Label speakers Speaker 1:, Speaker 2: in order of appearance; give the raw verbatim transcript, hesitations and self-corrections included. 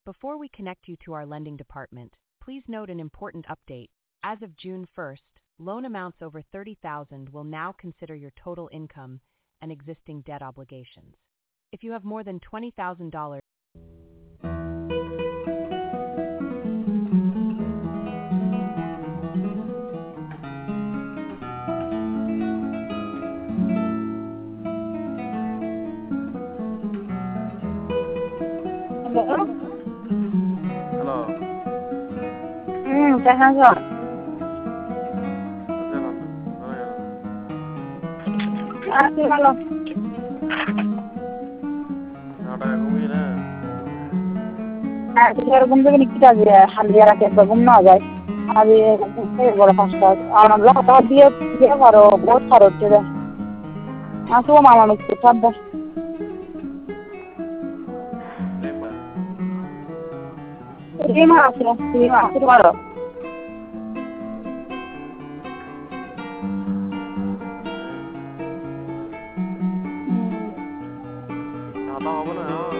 Speaker 1: Before we connect you to our lending department, please note an important update. As of June first, loan amounts over thirty thousand dollars will now consider your total income and existing debt obligations. If you have more than twenty thousand dollars,
Speaker 2: Hello?
Speaker 3: Hello.
Speaker 2: Hmm, Jahanzon. Así malo.
Speaker 3: Nada घूमी ना
Speaker 2: Así que algún día ni quita de hallar a que algún no haga. A ver, ¿qué es lo que pasa? Ahora lo que todavía ya paro, vos paro te. Así como mamá me escucha. Rima así, rima así paro.
Speaker 3: nada होगा ना